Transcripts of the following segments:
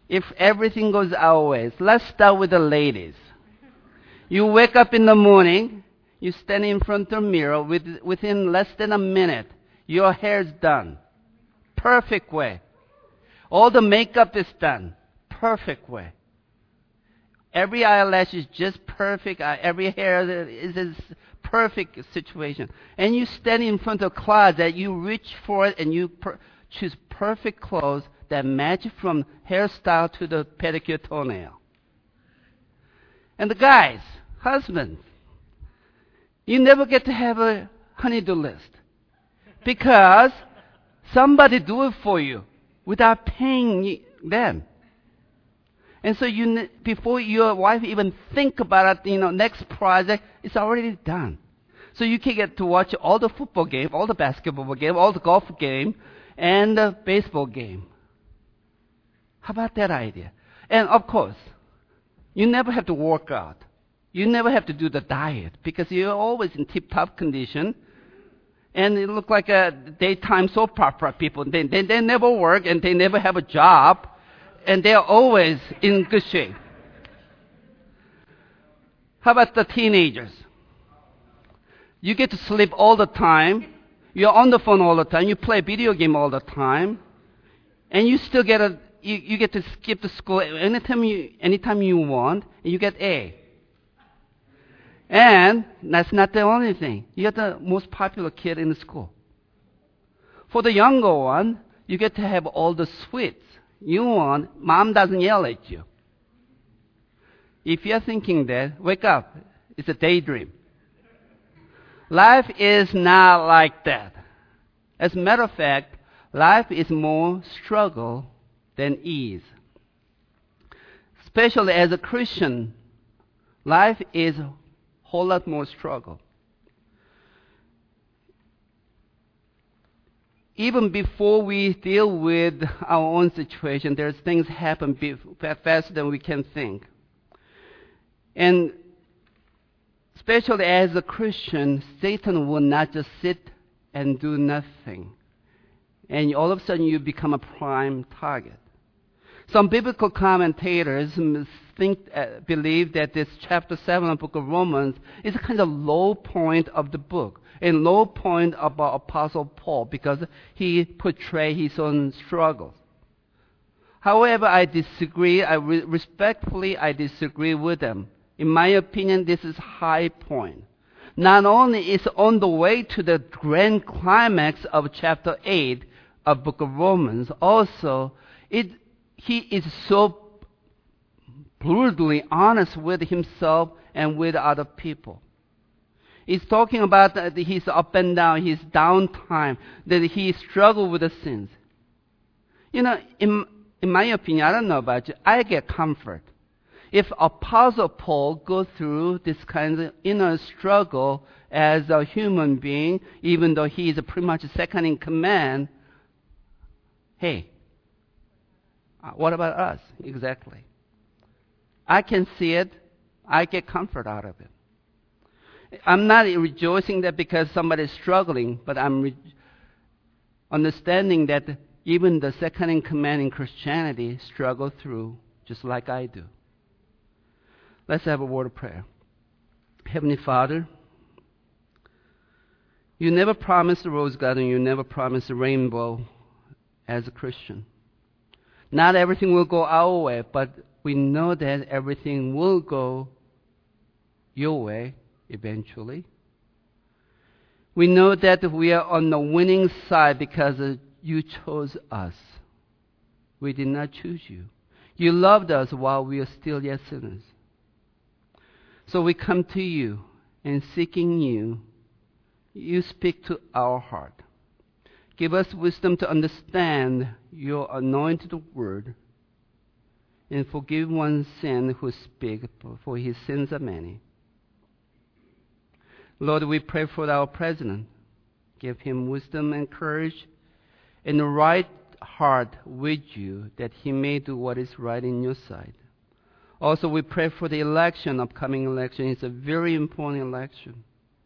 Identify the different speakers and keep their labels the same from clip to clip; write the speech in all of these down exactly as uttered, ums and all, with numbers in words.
Speaker 1: if everything goes our way. Let's start with the ladies. You wake up in the morning, you stand in front of the mirror, with, within less than a minute, your hair's done. Perfect way. All the makeup is done. Perfect way. Every eyelash is just perfect. Every hair is a perfect situation. And you stand in front of a closet, you reach for it and you per- choose perfect clothes that match from hairstyle to the pedicure toenail. And the guys, husbands, you never get to have a honey-do list because somebody do it for you without paying them. And so you, before your wife even think about it, you know, next project, it's already done. So you can get to watch all the football game, all the basketball game, all the golf game, and the baseball game. How about that idea? And of course, you never have to work out. You never have to do the diet because you're always in tip-top condition. And it look like a daytime soap opera people. They, they, they never work and they never have a job. And they're always in good shape. How about the teenagers? You get to sleep all the time. You're on the phone all the time. You play video game all the time. And you still get a, you, you get to skip the school anytime you, anytime you want. And you get A. And that's not the only thing. You're the most popular kid in the school. For the younger one, you get to have all the sweets you want. Mom doesn't yell at you. If you're thinking that, wake up. It's a daydream. Life is not like that. As a matter of fact, life is more struggle than ease. Especially as a Christian, life is a whole lot more struggle. Even before we deal with our own situation, there's things happen be- faster than we can think. And especially as a Christian, Satan will not just sit and do nothing. And all of a sudden you become a prime target. Some biblical commentators think, uh, believe that this chapter seven of the book of Romans is a kind of low point of the book. A low point about Apostle Paul because he portrayed his own struggles. However, I disagree. I re- respectfully, I disagree with them. In my opinion, this is high point. Not only is on the way to the grand climax of chapter eight of book of Romans, also it he is so brutally honest with himself and with other people. He's talking about his up and down, his downtime, that he struggled with the sins. You know, in, in my opinion, I don't know about you, I get comfort. If Apostle Paul goes through this kind of inner struggle as a human being, even though he is pretty much second in command, hey, what about us? Exactly. I can see it. I get comfort out of it. I'm not rejoicing that because somebody is struggling, but I'm re- understanding that even the second in command in Christianity struggle through just like I do. Let's have a word of prayer. Heavenly Father, you never promised a rose garden, you never promised a rainbow as a Christian. Not everything will go our way, but we know that everything will go your way eventually. We know that we are on the winning side because you chose us. We did not choose you. You loved us while we are still yet sinners. So we come to you and seeking you, you speak to our heart. Give us wisdom to understand your anointed word and forgive one's sin who speak, for his sins are many. Lord, we pray for our president. Give him wisdom and courage and the right heart with you that he may do what is right in your sight. Also, we pray for the election, upcoming election. It's a very important election.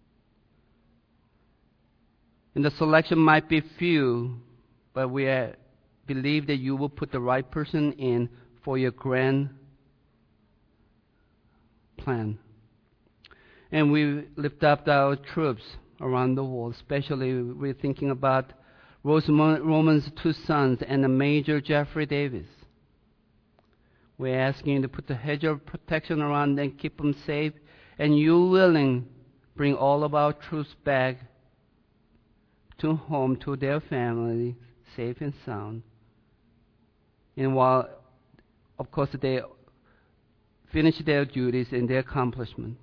Speaker 1: And the selection might be few, but we uh, believe that you will put the right person in for your grand plan. And we lift up our troops around the world, especially we're thinking about Roman's two sons and the Major Jeffrey Davis. We're asking you to put the hedge of protection around them, keep them safe, and you willing bring all of our troops back to home, to their family, safe and sound. And while, of course, they finish their duties and their accomplishment.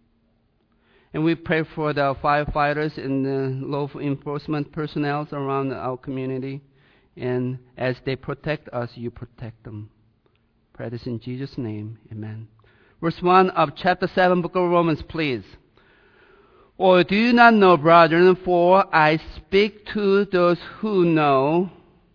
Speaker 1: And we pray for the firefighters and the law enforcement personnel around our community. And as they protect us, you protect them. Pray this in Jesus' name. Amen. Verse one of chapter seven, book of Romans, please. Or do you not know, brethren, for I speak to those who know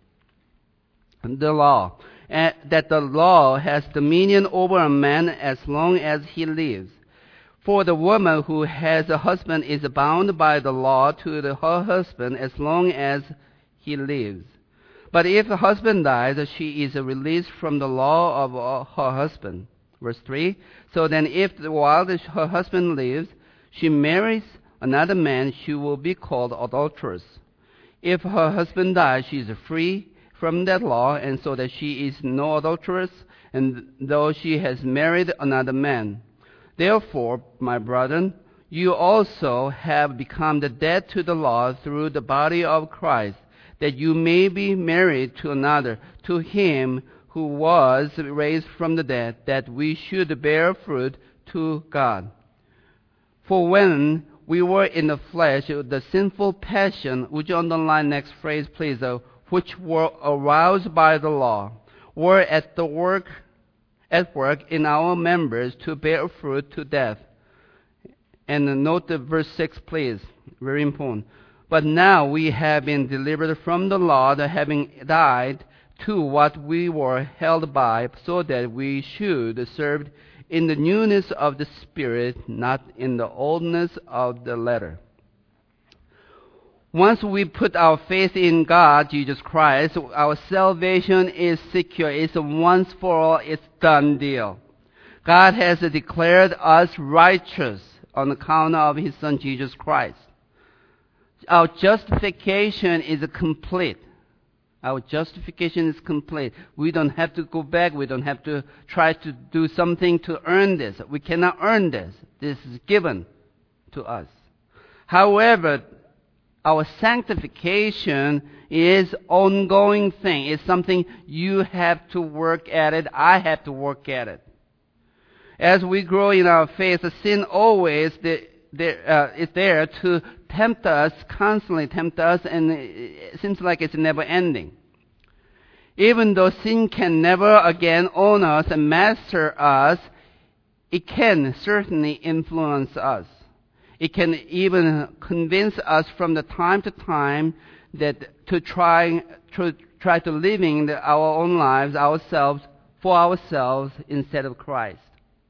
Speaker 1: the law, and that the law has dominion over a man as long as he lives. For the woman who has a husband is bound by the law to the, her husband as long as he lives. But if the husband dies, she is released from the law of her husband. Verse three. So then if while her husband lives, she marries another man, she will be called adulteress. If her husband dies, she is free from that law, and so that she is no adulteress, and though she has married another man. Therefore, my brethren, you also have become the dead to the law through the body of Christ, that you may be married to another, to him who was raised from the dead, that we should bear fruit to God. For when we were in the flesh, the sinful passion, would you underline next phrase, please, uh, which were aroused by the law, were at the work at work in our members to bear fruit to death. And note the verse six, please. Very important. But now we have been delivered from the law, having died to what we were held by, so that we should serve in the newness of the Spirit, not in the oldness of the letter. Once we put our faith in God, Jesus Christ, our salvation is secure. It's a once for all, it's done deal. God has declared us righteous on account of His Son, Jesus Christ. Our justification is complete. Our justification is complete. We don't have to go back. We don't have to try to do something to earn this. We cannot earn this. This is given to us. However, our sanctification is ongoing thing. It's something you have to work at it. I have to work at it. As we grow in our faith, sin always the, the, uh, is there to tempt us, constantly tempt us, and it seems like it's never ending. Even though sin can never again own us and master us, it can certainly influence us. It can even convince us from the time to time that to try to try to living the, our own lives ourselves for ourselves instead of Christ.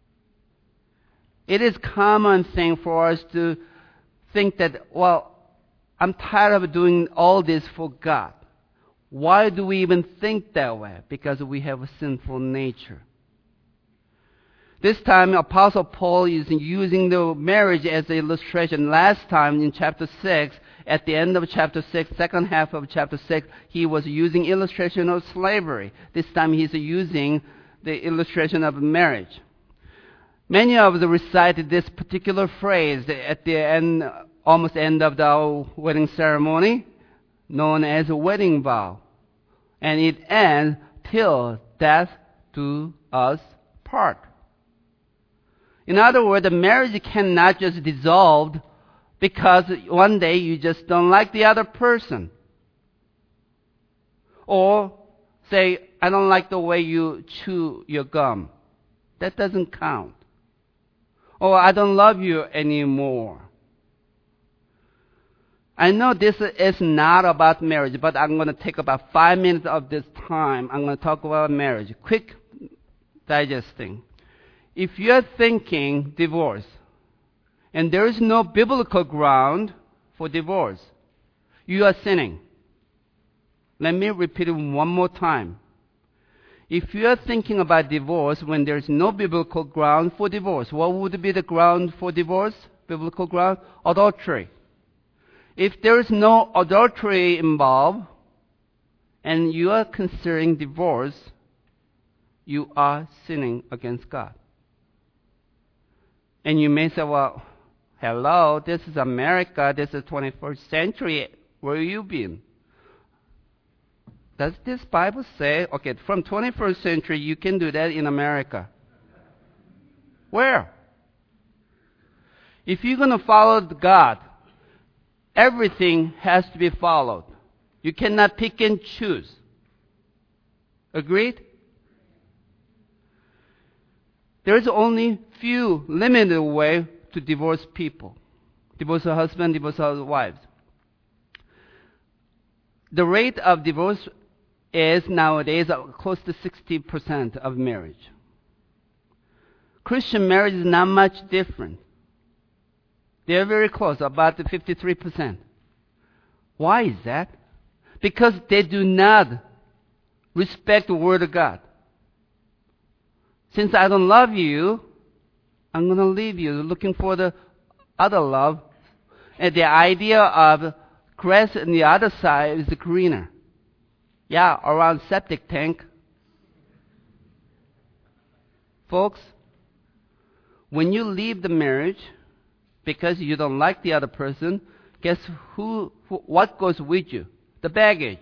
Speaker 1: It is a common thing for us to think that, well, I'm tired of doing all this for God. Why do we even think that way? Because we have a sinful nature. This time, Apostle Paul is using the marriage as an illustration. Last time in chapter six, at the end of chapter six, second half of chapter six, he was using illustration of slavery. This time he's using the illustration of marriage. Many of us recited this particular phrase at the end, almost end of the wedding ceremony, known as a wedding vow. And it ends till death do us part. In other words, the marriage cannot just dissolve because one day you just don't like the other person. Or say, I don't like the way you chew your gum. That doesn't count. Or I don't love you anymore. I know this is not about marriage, but I'm going to take about five minutes of this time. I'm going to talk about marriage. Quick digesting. If you're thinking divorce, and there is no biblical ground for divorce, you are sinning. Let me repeat it one more time. If you are thinking about divorce when there's no biblical ground for divorce, what would be the ground for divorce? Biblical ground? Adultery. If there is no adultery involved and you are considering divorce, you are sinning against God. And you may say, well, hello, this is America, this is twenty-first century, where have you been? Does this Bible say, okay, from twenty-first century, you can do that in America? Where? If you're going to follow God, everything has to be followed. You cannot pick and choose. Agreed? There's only few limited way to divorce people. Divorce a husband, divorce a wives. The rate of divorce is nowadays close to sixty percent of marriage. Christian marriage is not much different. They're very close, about fifty-three percent. Why is that? Because they do not respect the Word of God. Since I don't love you, I'm going to leave you, looking for the other love. And the idea of grass on the other side is greener. Yeah, around septic tank. Folks, when you leave the marriage because you don't like the other person, guess who, who what goes with you? The baggage.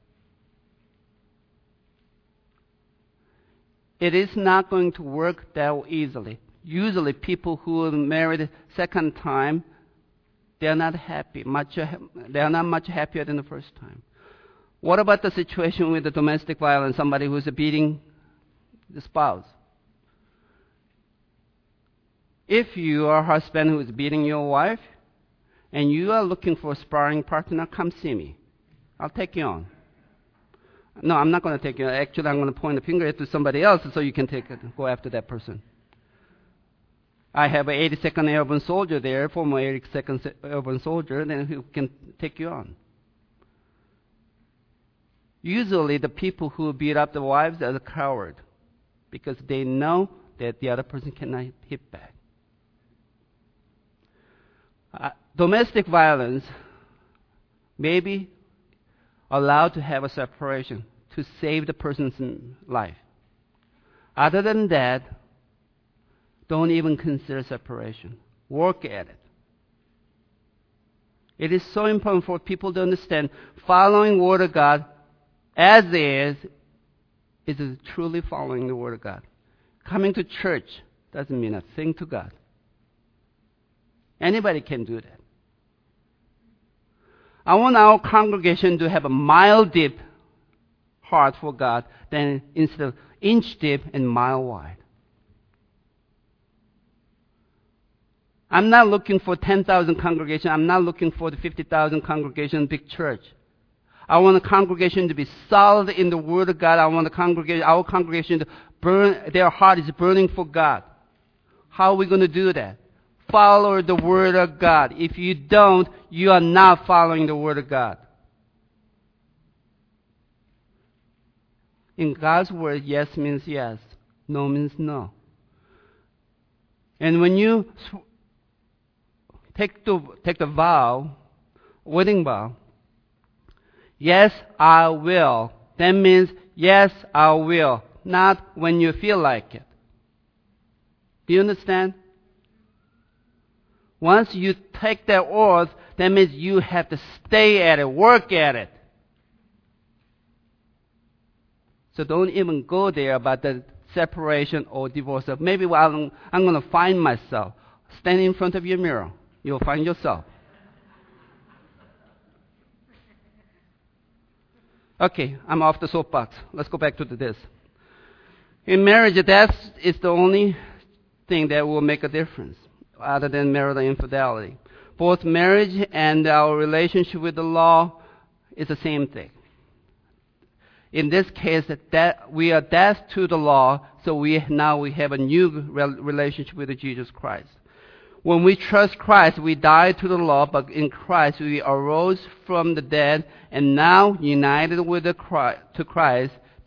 Speaker 1: It is not going to work that easily. Usually people who are married second time, they are not happy. Much, they are not much happier than the first time. What about the situation with the domestic violence, somebody who's beating the spouse? If you are a husband who is beating your wife, and you are looking for a sparring partner, come see me. I'll take you on. No, I'm not going to take you. Actually, I'm going to point the finger to somebody else so you can take it, go after that person. I have an eighty-second Airborne soldier there, former eighty-second Airborne soldier, then who can take you on. Usually, the people who beat up the wives are the coward because they know that the other person cannot hit back. Uh, domestic violence may be allowed to have a separation to save the person's life. Other than that, don't even consider separation. Work at it. It is so important for people to understand following the Word of God as is is truly following the Word of God. Coming to church doesn't mean a thing to God. Anybody can do that. I want our congregation to have a mile deep heart for God than instead of inch deep and mile wide. I'm not looking for ten thousand congregation. I'm not looking for the fifty thousand congregation big church. I want the congregation to be solid in the Word of God. I want the congregation, our congregation to burn, their heart is burning for God. How are we going to do that? Follow the Word of God. If you don't, you are not following the Word of God. In God's Word, yes means yes, no means no. And when you sw- take the take the vow, wedding vow, yes, I will. That means yes, I will, not when you feel like it. Do you understand? Once you take that oath, that means you have to stay at it, work at it. So don't even go there about the separation or divorce. Maybe I'm, I'm going to find myself. Stand in front of your mirror. You'll find yourself. Okay, I'm off the soapbox. Let's go back to this. In marriage, death is the only thing that will make a difference, other than marital infidelity. Both marriage and our relationship with the law is the same thing. In this case, that we are dead to the law, so we now we have a new relationship with Jesus Christ. When we trust Christ, we died to the law, but in Christ we arose from the dead and now united with the Christ, to Christ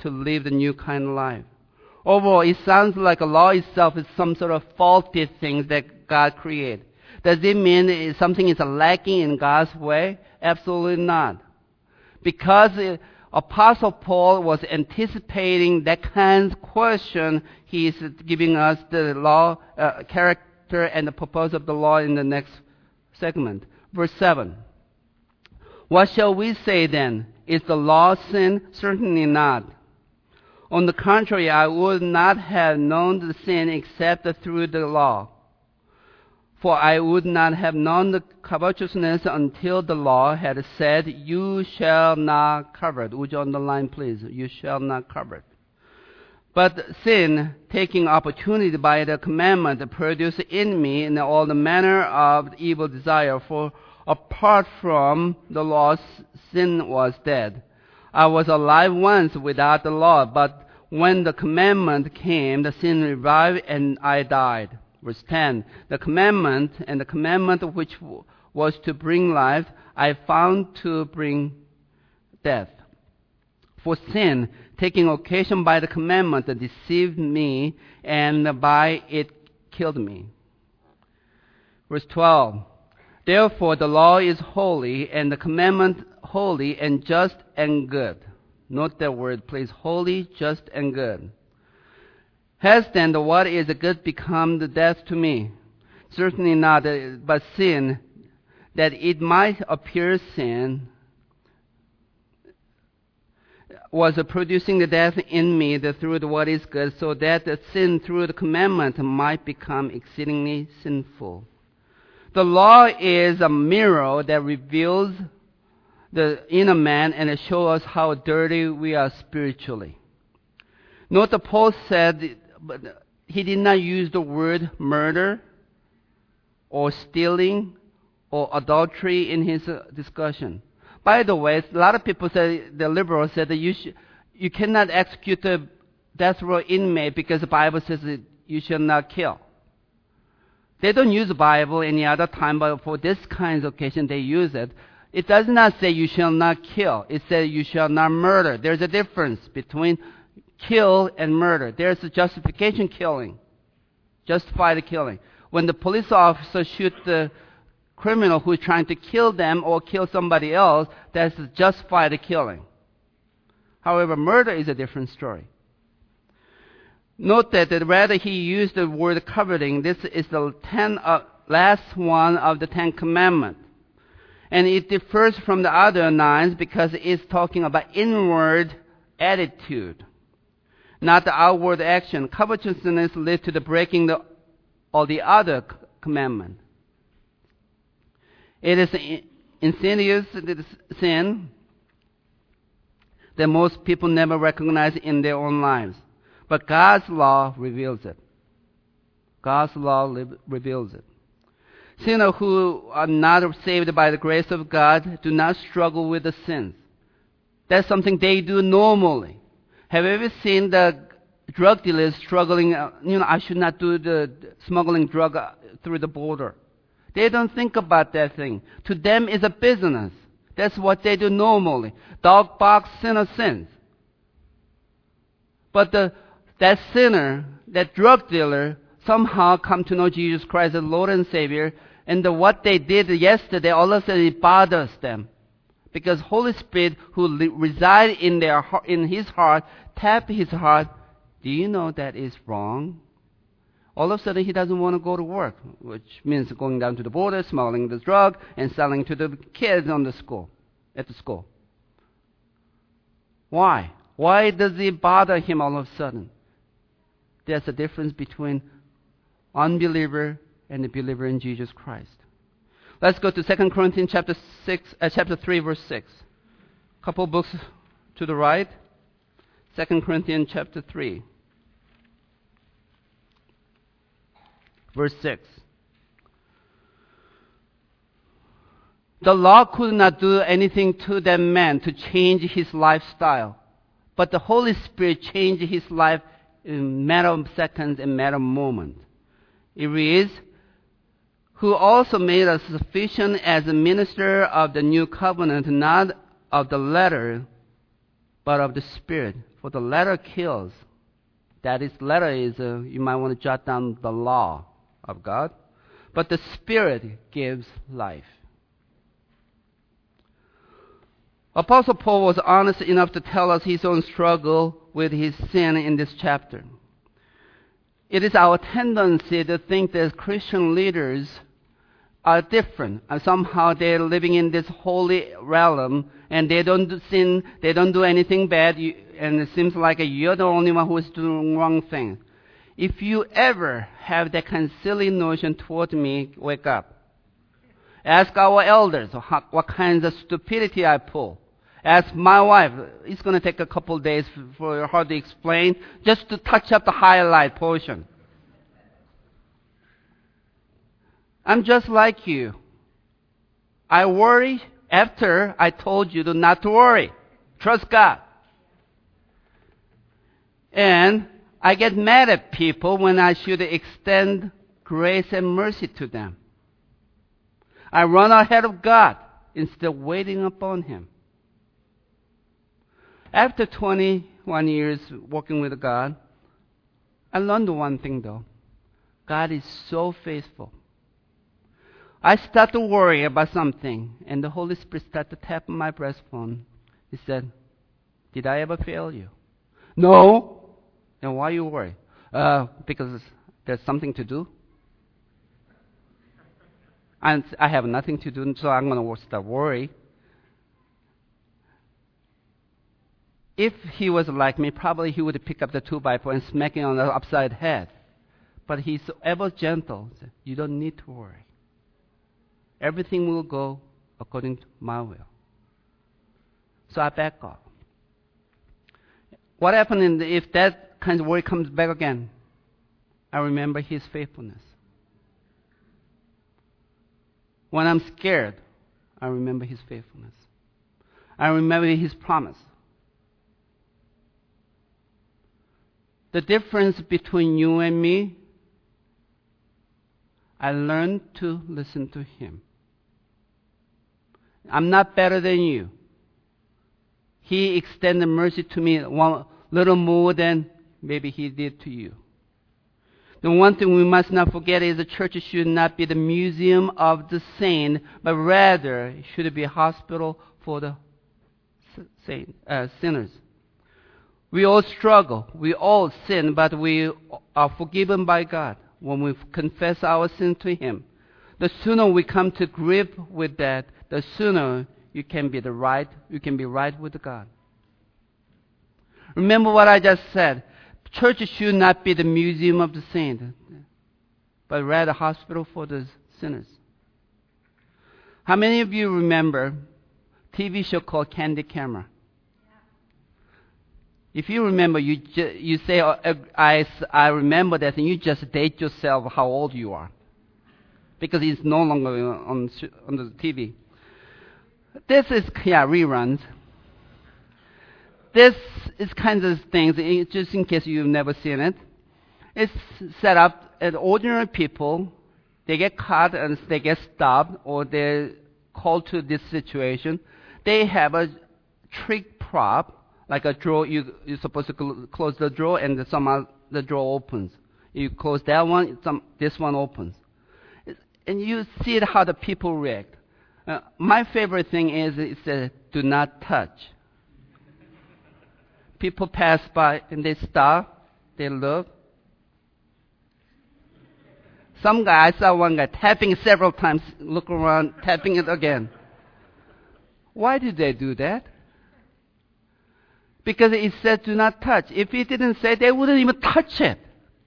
Speaker 1: to live the new kind of life. Overall, it sounds like a law itself is some sort of faulty thing that God created. Does it mean something is lacking in God's way? Absolutely not. Because it, Apostle Paul was anticipating that kind of question, he is giving us the law, uh, character and the purpose of the law in the next segment. Verse seven. What shall we say then? Is the law sin? Certainly not. On the contrary, I would not have known the sin except through the law. For I would not have known the covetousness until the law had said, you shall not covet. Would you underline, please? You shall not covet. But sin, taking opportunity by the commandment, produced in me in all the manner of evil desire. For apart from the law, sin was dead. I was alive once without the law, but when the commandment came, the sin revived and I died. Verse ten, the commandment and the commandment which was to bring life, I found to bring death. For sin, taking occasion by the commandment, deceived me, and by it killed me. Verse twelve, therefore the law is holy, and the commandment holy and just and good. Note that word, please. Holy, just, and good. Has then the what is good become the death to me? Certainly not, but sin, that it might appear sin, was producing the death in me that through the what is good, so that the sin through the commandment might become exceedingly sinful. The law is a mirror that reveals the inner man and it shows us how dirty we are spiritually. Note that Paul said, but he did not use the word murder or stealing or adultery in his uh, discussion. By the way, a lot of people say, the liberals said that you sh- you cannot execute the death row inmate because the Bible says that you shall not kill. They don't use the Bible any other time, but for this kind of occasion they use it. It does not say you shall not kill. It says you shall not murder. There's a difference between kill and murder. There's a justification killing. Justify the killing. When the police officer shoots the criminal who is trying to kill them or kill somebody else, that's justify the killing. However, murder is a different story. Note that, that rather he used the word coveting. This is the ten, uh, last one of the Ten Commandments. And it differs from the other nine because it's talking about inward attitude, not the outward action. Covetousness leads to the breaking the, of the other commandment. It is insidious sin that most people never recognize in their own lives. But God's law reveals it. God's law li- reveals it. Sinners who are not saved by the grace of God do not struggle with the sins. That's something they do normally. Have you ever seen the drug dealers struggling, uh, you know, I should not do the smuggling drug uh, through the border. They don't think about that thing. To them, it's a business. That's what they do normally. Dog barks, sinner sins. But the, that sinner, that drug dealer, somehow come to know Jesus Christ as Lord and Savior, and the, what they did yesterday, all of a sudden it bothers them. Because Holy Spirit, who li- reside in their heart, in his heart, tap his heart. Do you know that is wrong? All of a sudden he doesn't want to go to work, which means going down to the border, smuggling the drug, and selling to the kids on the school, at the school. Why? Why does it bother him all of a sudden? There's a difference between unbeliever and the believer in Jesus Christ. Let's go to Second Corinthians chapter six, uh, chapter three, verse six. A couple books to the right. Second Corinthians chapter three, verse six. The law could not do anything to that man to change his lifestyle, but the Holy Spirit changed his life in a matter of seconds and matter of moments. It reads, who also made us sufficient as a minister of the new covenant, not of the letter, but of the Spirit. For the letter kills. That is, letter is, uh, you might want to jot down the law of God. But the Spirit gives life. Apostle Paul was honest enough to tell us his own struggle with his sin in this chapter. It is our tendency to think that Christian leaders are different. And somehow they're living in this holy realm and they don't do sin, they don't do anything bad, you, and it seems like you're the only one who is doing wrong thing. If you ever have that kind of silly notion toward me, wake up. Ask our elders how, what kinds of stupidity I pull. Ask my wife. It's going to take a couple of days for her to explain, just to touch up the highlight portion. I'm just like you. I worry after I told you to not to worry. Trust God. And I get mad at people when I should extend grace and mercy to them. I run ahead of God instead of waiting upon Him. After twenty-one years working with God, I learned one thing though. God is so faithful. I start to worry about something, and the Holy Spirit started to tap on my breastbone. He said, did I ever fail you? No. Then why you worry? Uh, because there's something to do. And I have nothing to do, so I'm going to start worry. If he was like me, probably he would pick up the two by four and smack it on the upside head. But he's ever gentle. You don't need to worry. Everything will go according to my will. So I back off. What happens if that kind of worry comes back again? I remember His faithfulness. When I'm scared, I remember His faithfulness. I remember His promise. The difference between you and me, I learned to listen to Him. I'm not better than you. He extended mercy to me one little more than maybe He did to you. The one thing we must not forget is the church should not be the museum of the saint, but rather it should be a hospital for the saint, uh, sinners. We all struggle. We all sin, but we are forgiven by God when we confess our sin to Him. The sooner we come to grip with that, the sooner you can be the right, you can be right with God. Remember what I just said. Church should not be the museum of the saint, but rather a hospital for the sinners. How many of you remember a T V show called Candid Camera? If you remember, you ju- you say, oh, I, I remember that, and you just date yourself how old you are. Because it's no longer on, on the T V. This is, yeah, reruns. This is kind of things, just in case you've never seen it. It's set up as ordinary people. They get caught and they get stopped, or they're called to this situation. They have a trick prop. Like a drawer, you, you're supposed to cl- close the drawer and the, some the drawer opens. You close that one, some, this one opens. It's, and you see it how the people react. Uh, my favorite thing is it says, do not touch. People pass by and they stop, they look. Some guy, I saw one guy tapping several times, look around, tapping it again. Why did they do that? Because it said do not touch. If it didn't say, they wouldn't even touch it.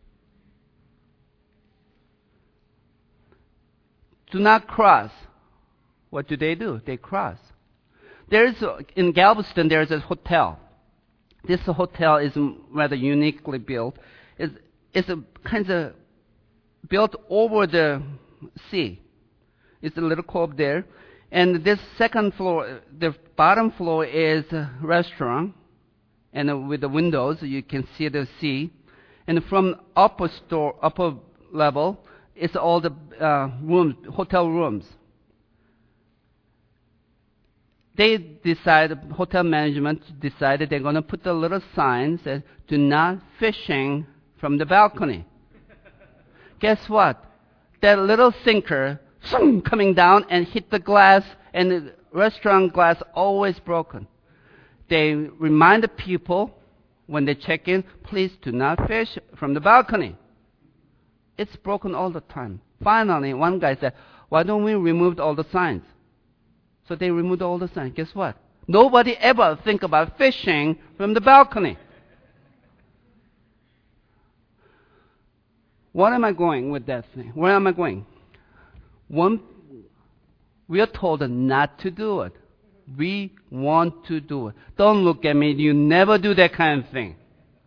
Speaker 1: Do not cross. What do they do? They cross. There's a, in Galveston, there's a hotel. This hotel is rather uniquely built. It's, it's a kind of built over the sea. It's a little cove there. And this second floor, the bottom floor is a restaurant. And with the windows, you can see the sea. And from upper store, upper level, it's all the uh, rooms, hotel rooms. They decided, hotel management decided they're going to put the little sign that do not fishing from the balcony. Guess what? That little sinker zoom, coming down and hit the glass, and the restaurant glass always broken. They remind the people when they check in, please do not fish from the balcony. It's broken all the time. Finally, one guy said, why don't we remove all the signs? So they removed all the signs. Guess what? Nobody ever think about fishing from the balcony. What am I going with that thing? Where am I going? One, we are told not to do it. We want to do it. Don't look at me. You never do that kind of thing.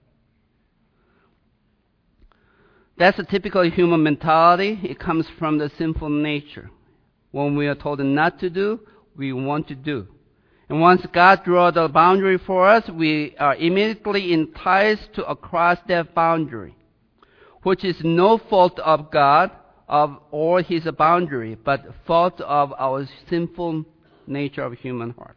Speaker 1: That's a typical human mentality. It comes from the sinful nature. When we are told not to do, we want to do. And once God draws the boundary for us, we are immediately enticed to cross that boundary, which is no fault of God of or His boundary, but fault of our sinful nature of human heart.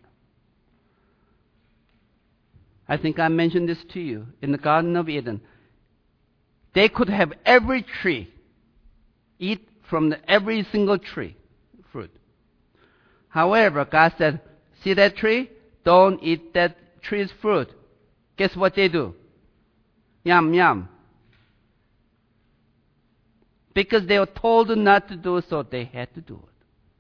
Speaker 1: I think I mentioned this to you. In the Garden of Eden, they could have every tree, eat from the, every single tree, fruit. However, God said, see that tree? Don't eat that tree's fruit. Guess what they do? Yum, yum. Because they were told not to do so, they had to do it.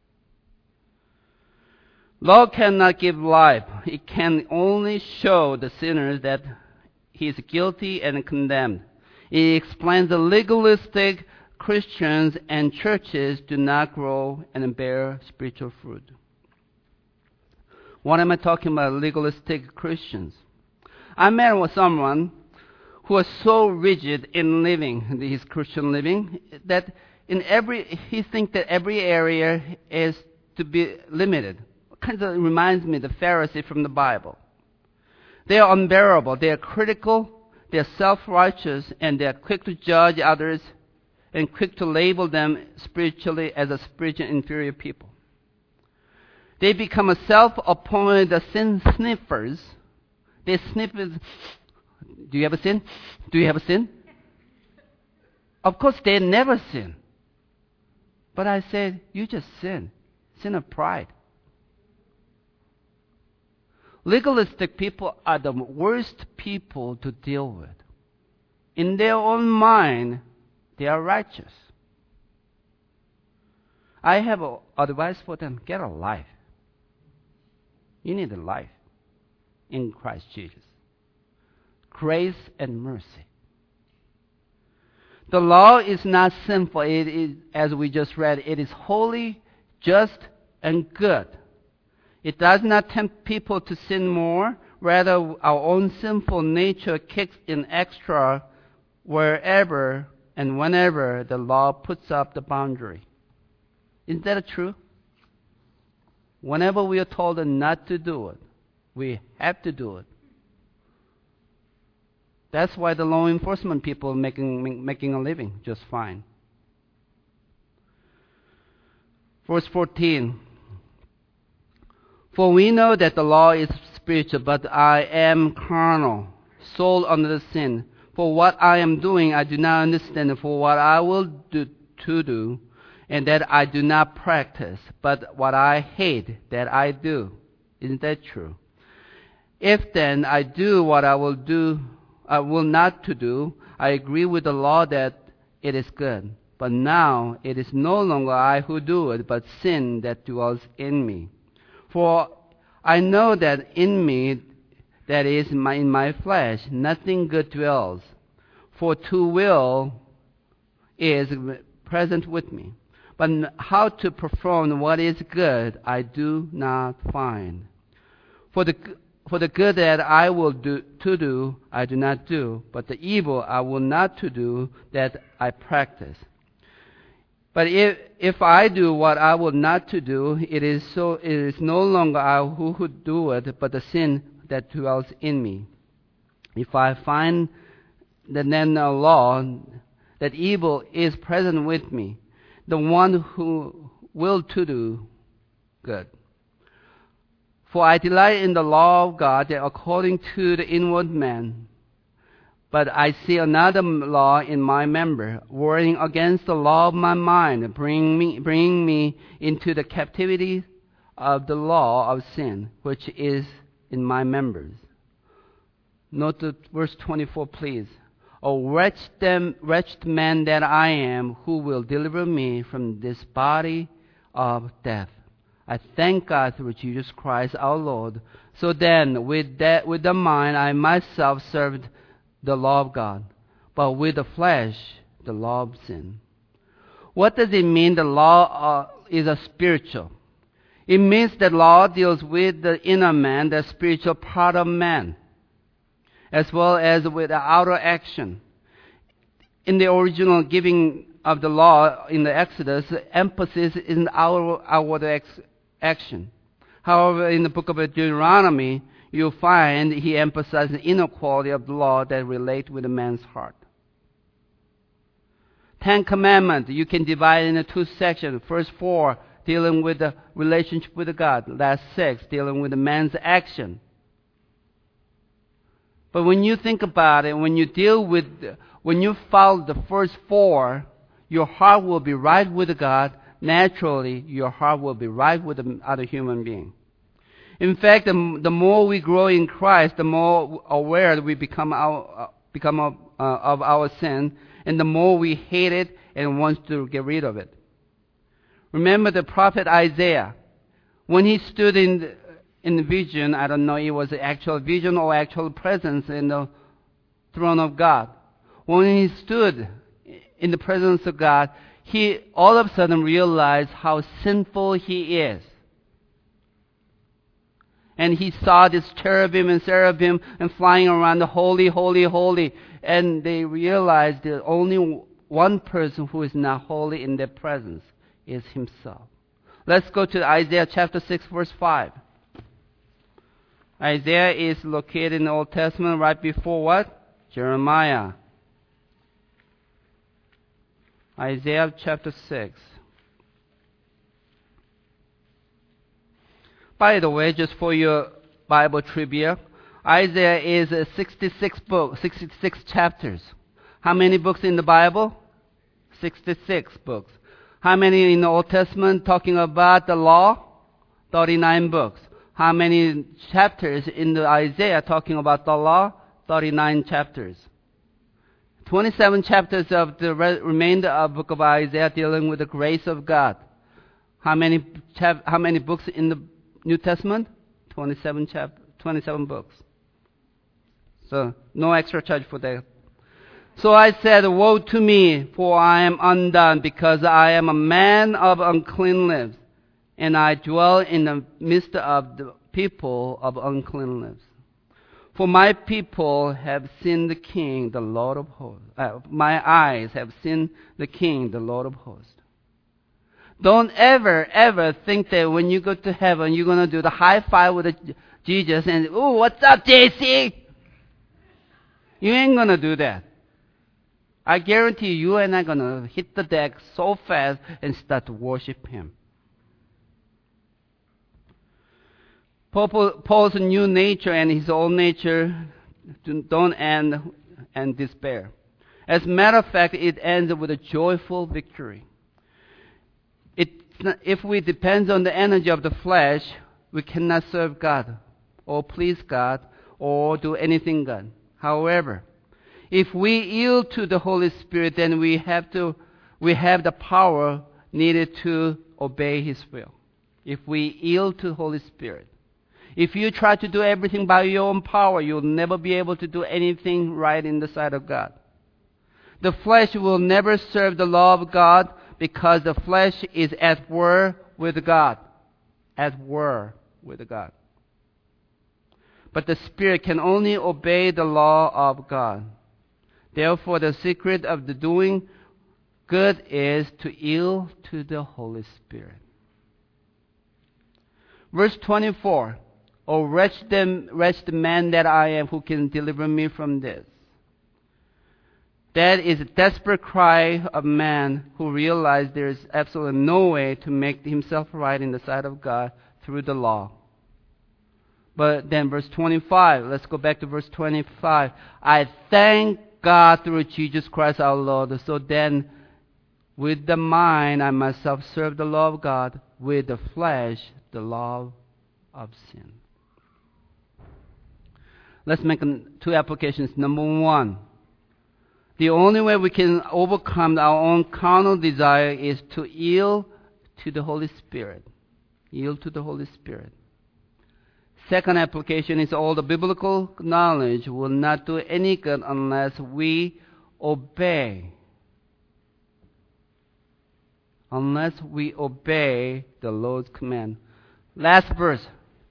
Speaker 1: Law cannot give life. It can only show the sinner that he is guilty and condemned. It explains the legalistic Christians and churches do not grow and bear spiritual fruit. What am I talking about, legalistic Christians? I met with someone who was so rigid in living, his Christian living, that in every, he thinks that every area is to be limited. Kind of reminds me of the Pharisee from the Bible. They are unbearable. They are critical. They are self-righteous, and they are quick to judge others and quick to label them spiritually as a spiritually inferior people. They become a self-appointed sin sniffers. They sniff. Do you have a sin? Do you have a sin? Of course, they never sin. But I said, you just sin. Sin of pride. Legalistic people are the worst people to deal with. In their own mind, they are righteous. I have a, advice for them. Get a life. You need a life in Christ Jesus. Grace and mercy. The law is not sinful. It is, as we just read, it is holy, just, and good. It does not tempt people to sin more. Rather, our own sinful nature kicks in extra wherever and whenever the law puts up the boundary. Isn't that true? Whenever we are told not to do it, we have to do it. That's why the law enforcement people are making, making a living just fine. Verse fourteen. For we know that the law is spiritual, but I am carnal, sold under the sin. For what I am doing, I do not understand. For what I will do to do, and that I do not practice. But what I hate, that I do. Isn't that true? If then I do what I will do, I will not to do, I agree with the law that it is good. But now it is no longer I who do it, but sin that dwells in me. For I know that in me, that is my, in my flesh, nothing good dwells. For to will is present with me. But how to perform what is good, I do not find. For the for the good that I will do to do, I do not do. But the evil I will not to do, that I practice. But if, if I do what I will not to do, it is so it is no longer I who would do it, but the sin that dwells in me. If I find that then a law that evil is present with me, the one who will to do good. For I delight in the law of God according to the inward man. But I see another law in my member, warring against the law of my mind, bringing me, bringing me into the captivity of the law of sin, which is in my members. Note the verse twenty-four, please. O wretched, wretched man that I am, who will deliver me from this body of death? I thank God through Jesus Christ our Lord. So then, with that, with the mind, I myself served the law of God, but with the flesh, the law of sin. What does it mean the law uh, is a spiritual? It means that law deals with the inner man, the spiritual part of man, as well as with the outer action. In the original giving of the law in the Exodus, emphasis is in our outward action. However, in the book of Deuteronomy, you'll find he emphasizes the inner quality of the law that relate with a man's heart. Ten Commandments, you can divide into two sections. First four, dealing with the relationship with God. Last six, dealing with the man's action. But when you think about it, when you deal with, when you follow the first four, your heart will be right with God. Naturally, your heart will be right with the other human being. In fact, the, the more we grow in Christ, the more aware we become, our, uh, become of, uh, of our sin, and the more we hate it and want to get rid of it. Remember the prophet Isaiah. When he stood in the, in the vision, I don't know if it was an actual vision or actual presence in the throne of God. When he stood in the presence of God, he all of a sudden realized how sinful he is. And he saw this cherubim and seraphim and flying around the holy, holy, holy. And they realized that only one person who is not holy in their presence is himself. Let's go to Isaiah chapter six, verse five. Isaiah is located in the Old Testament right before what? Jeremiah. Isaiah chapter six. By the way, just for your Bible trivia, Isaiah is a sixty-six book, sixty-six chapters. How many books in the Bible? sixty-six books. How many in the Old Testament talking about the law? thirty-nine books. How many chapters in the Isaiah talking about the law? thirty-nine chapters. twenty-seven chapters of the re- remainder of the book of Isaiah dealing with the grace of God. How many chap- how many books in the New Testament? twenty-seven chap- twenty-seven books. So no extra charge for that. So I said, woe to me, for I am undone, because I am a man of unclean lips, and I dwell in the midst of the people of unclean lips. For my people have seen the King, the Lord of hosts. Uh, my eyes have seen the King, the Lord of hosts. Don't ever, ever think that when you go to heaven, you're going to do the high five with Jesus and, oh, what's up, J C? You ain't going to do that. I guarantee you, you and I are going to hit the deck so fast and start to worship Him. Paul's new nature and his old nature don't end in despair. As a matter of fact, it ends with a joyful victory. It, if we depend on the energy of the flesh, we cannot serve God or please God or do anything God. However, if we yield to the Holy Spirit, then we have to, we have the power needed to obey His will. If we yield to the Holy Spirit. If you try to do everything by your own power, you'll never be able to do anything right in the sight of God. The flesh will never serve the law of God because the flesh is at war with God. At war with God. But the Spirit can only obey the law of God. Therefore, the secret of the doing good is to yield to the Holy Spirit. Verse twenty-four. O wretched, wretched man that I am, who can deliver me from this? That is a desperate cry of man who realized there is absolutely no way to make himself right in the sight of God through the law. But then verse twenty-five, let's go back to verse twenty-five. I thank God through Jesus Christ our Lord. So then, with the mind, I myself serve the law of God. With the flesh, the law of sin. Let's make two applications. Number one, the only way we can overcome our own carnal desire is to yield to the Holy Spirit. Yield to the Holy Spirit. Second application is all the biblical knowledge will not do any good unless we obey. Unless we obey the Lord's command. Last verse.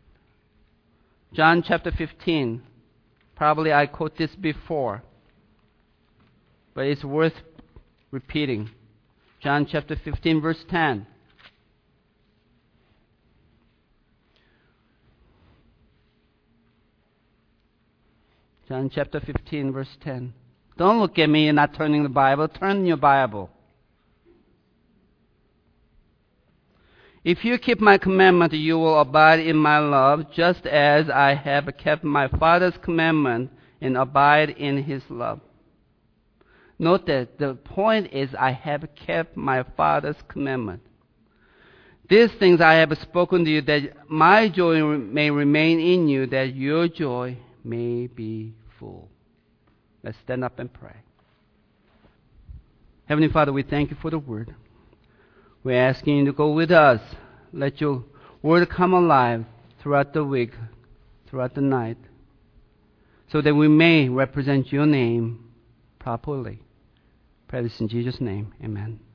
Speaker 1: John chapter fifteen. Probably I quote this before, but it's worth repeating. John chapter fifteen, verse ten. John chapter fifteen, verse ten. Don't look at me and not turning the Bible. Turn your Bible. If you keep my commandment, you will abide in my love, just as I have kept my Father's commandment and abide in his love. Note that the point is, I have kept my Father's commandment. These things I have spoken to you, that my joy may remain in you, that your joy may be full. Let's stand up and pray. Heavenly Father, we thank you for the word. We're asking you to go with us. Let your word come alive throughout the week, throughout the night, so that we may represent your name properly. Pray this in Jesus' name. Amen.